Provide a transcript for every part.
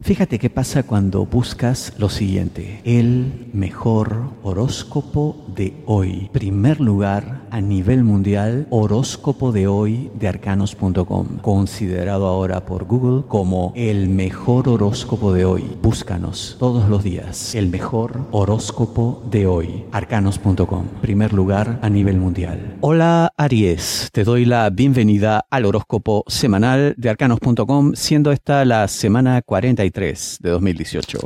Fíjate qué pasa cuando buscas lo siguiente: el mejor horóscopo de hoy. Primer lugar a nivel mundial, horóscopo de hoy de arcanos.com, considerado ahora por Google como el mejor horóscopo de hoy. Búscanos todos los días. El mejor horóscopo de hoy, arcanos.com, primer lugar a nivel mundial. Hola Aries, te doy la bienvenida al horóscopo semanal de arcanos.com, siendo esta la semana 43 de 2018.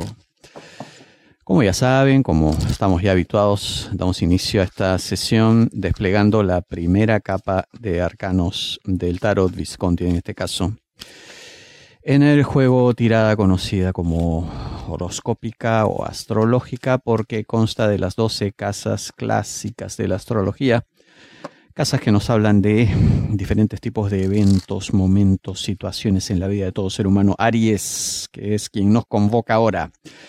Como ya saben, como estamos ya habituados, damos inicio a esta sesión desplegando la primera capa de arcanos del tarot Visconti en este caso, en el juego tirada conocida como horoscópica o astrológica, porque consta de las 12 casas clásicas de la astrología, casas que nos hablan de diferentes tipos de eventos, momentos, situaciones en la vida de todo ser humano. Aries, que es quien nos convoca ahora.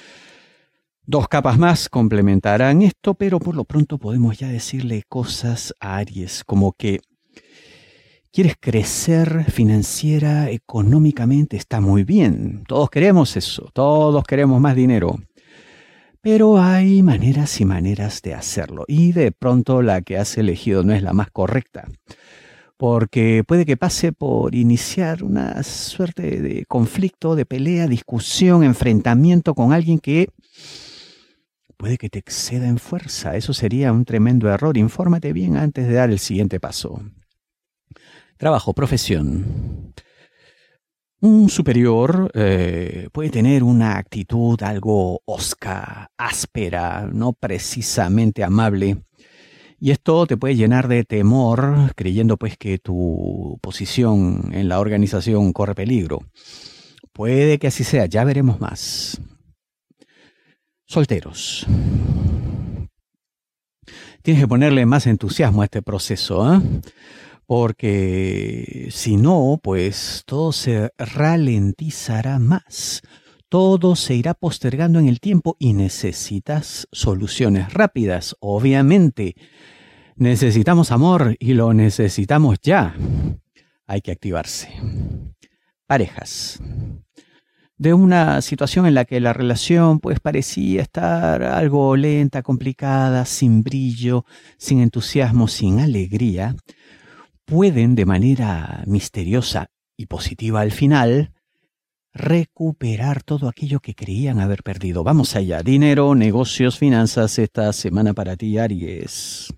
2 capas más complementarán esto, pero por lo pronto podemos ya decirle cosas a Aries, como que quieres crecer financiera, económicamente, está muy bien. Todos queremos eso, todos queremos más dinero. Pero hay maneras y maneras de hacerlo, y de pronto la que has elegido no es la más correcta, porque puede que pase por iniciar una suerte de conflicto, de pelea, discusión, enfrentamiento con alguien que puede que te exceda en fuerza. Eso sería un tremendo error. Infórmate bien antes de dar el siguiente paso. Trabajo, profesión. Un superior puede tener una actitud algo hosca, áspera, no precisamente amable. Y esto te puede llenar de temor, creyendo pues que tu posición en la organización corre peligro. Puede que así sea, ya veremos más. Solteros. Tienes que ponerle más entusiasmo a este proceso, ¿eh? Porque si no, pues todo se ralentizará más. Todo se irá postergando en el tiempo y necesitas soluciones rápidas. Obviamente, necesitamos amor y lo necesitamos ya. Hay que activarse. Parejas. De una situación en la que la relación pues parecía estar algo lenta, complicada, sin brillo, sin entusiasmo, sin alegría, pueden de manera misteriosa y positiva al final recuperar todo aquello que creían haber perdido. Vamos allá. Dinero, negocios, finanzas, esta semana para ti, Aries.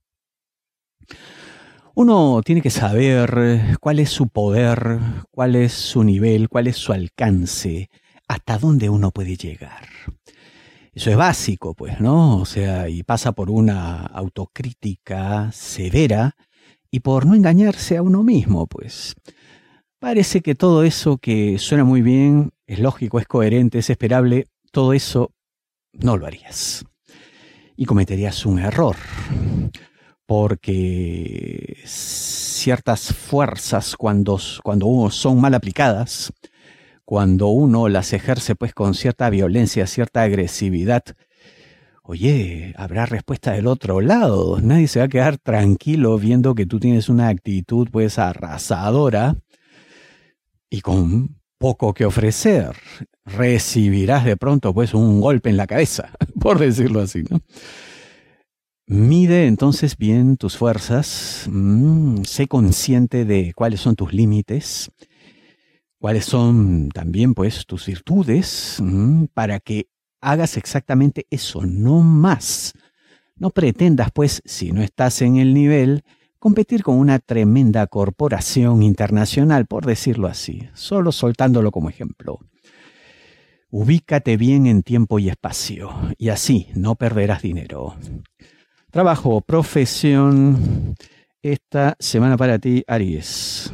Uno tiene que saber cuál es su poder, cuál es su nivel, cuál es su alcance, hasta dónde uno puede llegar. Eso es básico, pues, ¿no? O sea, y pasa por una autocrítica severa y por no engañarse a uno mismo, pues. Parece que todo eso que suena muy bien, es lógico, es coherente, es esperable, todo eso no lo harías. Y cometerías un error, porque ciertas fuerzas cuando son mal aplicadas, cuando uno las ejerce pues con cierta violencia, cierta agresividad, oye, habrá respuesta del otro lado. Nadie se va a quedar tranquilo viendo que tú tienes una actitud pues arrasadora y con poco que ofrecer. Recibirás de pronto pues un golpe en la cabeza, por decirlo así, ¿no? Mide entonces bien tus fuerzas, sé consciente de cuáles son tus límites, cuáles son también pues tus virtudes, para que hagas exactamente eso, no más. No pretendas, pues, si no estás en el nivel, competir con una tremenda corporación internacional, por decirlo así, solo soltándolo como ejemplo. Ubícate bien en tiempo y espacio, y así no perderás dinero. Trabajo, profesión, esta semana para ti, Aries.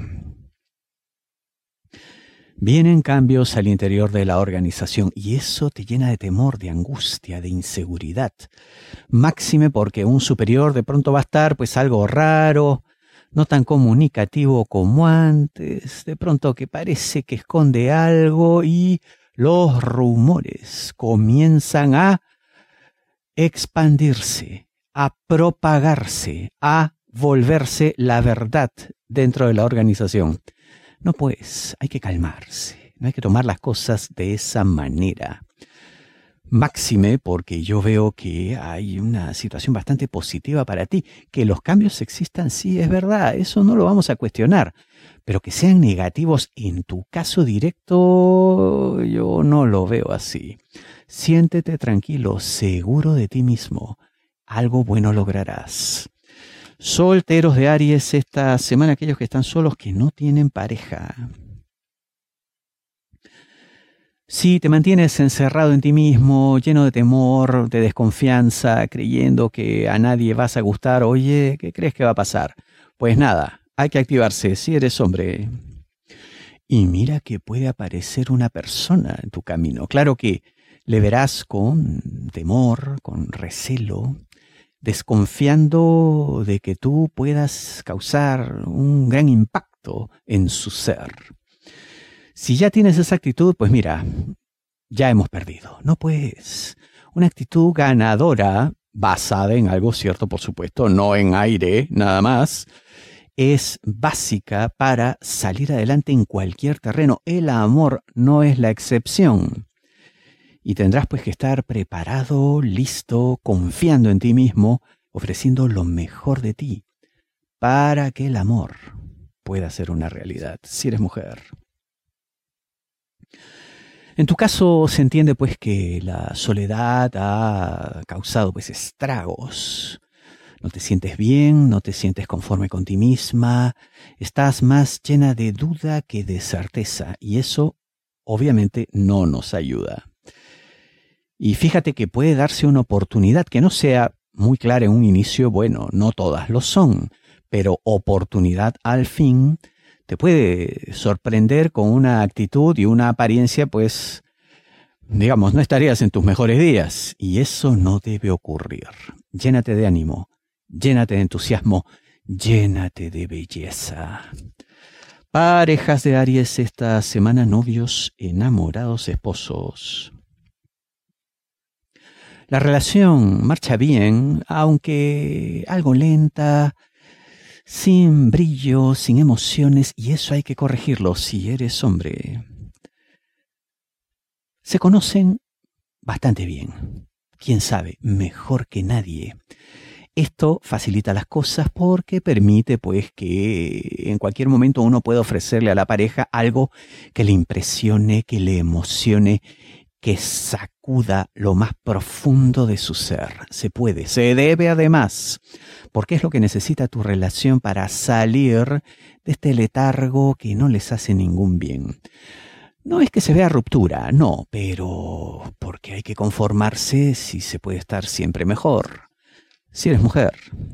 Vienen cambios al interior de la organización y eso te llena de temor, de angustia, de inseguridad. Máxime porque un superior de pronto va a estar pues algo raro, no tan comunicativo como antes, de pronto que parece que esconde algo y los rumores comienzan a expandirse, a propagarse, a volverse la verdad dentro de la organización. No pues, hay que calmarse, No hay que tomar las cosas de esa manera. Máxime porque yo veo que hay una situación bastante positiva para ti. Que los cambios existan, sí, es verdad, eso no lo vamos a cuestionar. Pero que sean negativos en tu caso directo, yo no lo veo así. Siéntete tranquilo, seguro de ti mismo. Algo bueno lograrás. Solteros de Aries, esta semana aquellos que están solos, que no tienen pareja. Si te mantienes encerrado en ti mismo, lleno de temor, de desconfianza, creyendo que a nadie vas a gustar, oye, ¿qué crees que va a pasar? Pues nada, hay que activarse si eres hombre. Y mira que puede aparecer una persona en tu camino. Claro que le verás con temor, con recelo, desconfiando de que tú puedas causar un gran impacto en su ser. Si ya tienes esa actitud, pues mira, ya hemos perdido. No pues, una actitud ganadora, basada en algo cierto, por supuesto, no en aire, nada más, es básica para salir adelante en cualquier terreno. El amor no es la excepción. Y tendrás pues que estar preparado, listo, confiando en ti mismo, ofreciendo lo mejor de ti, para que el amor pueda ser una realidad, si eres mujer. En tu caso se entiende pues que la soledad ha causado pues estragos. No te sientes bien, no te sientes conforme con ti misma, estás más llena de duda que de certeza y eso obviamente no nos ayuda. Y fíjate que puede darse una oportunidad que no sea muy clara en un inicio, bueno, no todas lo son, pero oportunidad al fin te puede sorprender con una actitud y una apariencia, pues, digamos, no estarías en tus mejores días. Y eso no debe ocurrir. Llénate de ánimo, llénate de entusiasmo, llénate de belleza. Parejas de Aries esta semana, novios, enamorados, esposos. La relación marcha bien, aunque algo lenta, sin brillo, sin emociones, y eso hay que corregirlo si eres hombre. Se conocen bastante bien, quién sabe, mejor que nadie. Esto facilita las cosas porque permite pues que en cualquier momento uno pueda ofrecerle a la pareja algo que le impresione, que le emocione, que sacuda lo más profundo de su ser. Se puede, se debe además, porque es lo que necesita tu relación para salir de este letargo que no les hace ningún bien. No es que se vea ruptura, no, pero porque hay que conformarse si se puede estar siempre mejor. Si eres mujer,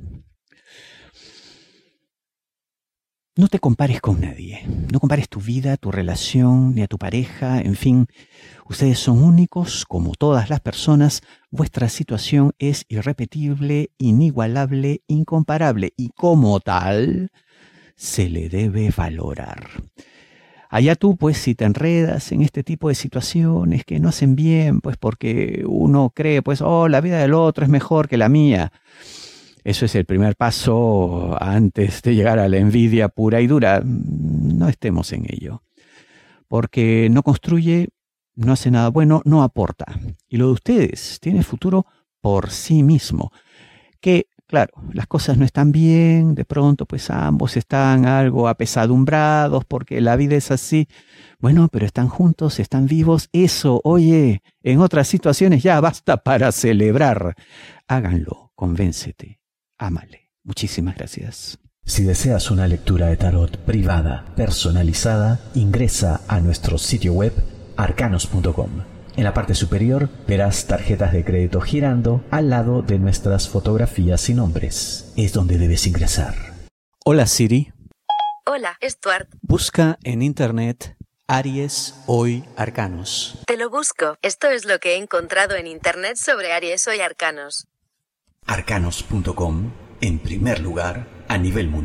no te compares con nadie. No compares tu vida, tu relación, ni a tu pareja, en fin. Ustedes son únicos, como todas las personas. Vuestra situación es irrepetible, inigualable, incomparable y como tal, se le debe valorar. Allá tú, pues, si te enredas en este tipo de situaciones que no hacen bien, pues porque uno cree, pues, la vida del otro es mejor que la mía. Eso es el primer paso antes de llegar a la envidia pura y dura. No estemos en ello. Porque no construye, no hace nada bueno, no aporta. Y lo de ustedes tiene futuro por sí mismo. Que, claro, las cosas no están bien, de pronto pues ambos están algo apesadumbrados porque la vida es así. Bueno, pero están juntos, están vivos. Eso, oye, en otras situaciones ya basta para celebrar. Háganlo, convéncete. Ámale. Muchísimas gracias. Si deseas una lectura de tarot privada, personalizada, ingresa a nuestro sitio web arcanos.com. En la parte superior verás tarjetas de crédito girando al lado de nuestras fotografías y nombres. Es donde debes ingresar. Hola Siri. Hola, Stuart. Busca en internet Aries Hoy Arcanos. Te lo busco. Esto es lo que he encontrado en internet sobre Aries Hoy Arcanos. Arcanos.com, en primer lugar a nivel mundial.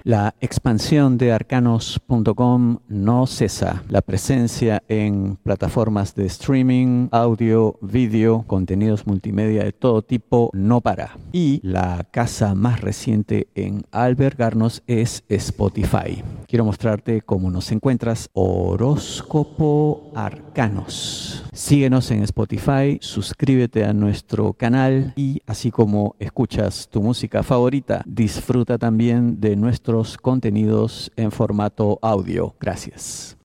La expansión de arcanos.com no cesa. La presencia en plataformas de streaming, audio, vídeo, contenidos multimedia de todo tipo no para. Y la casa más reciente en albergarnos es Spotify. Quiero mostrarte cómo nos encuentras. Horóscopo Arcanos. Síguenos en Spotify, suscríbete a nuestro canal y así como escuchas tu música favorita, disfruta también de nuestros contenidos en formato audio. Gracias.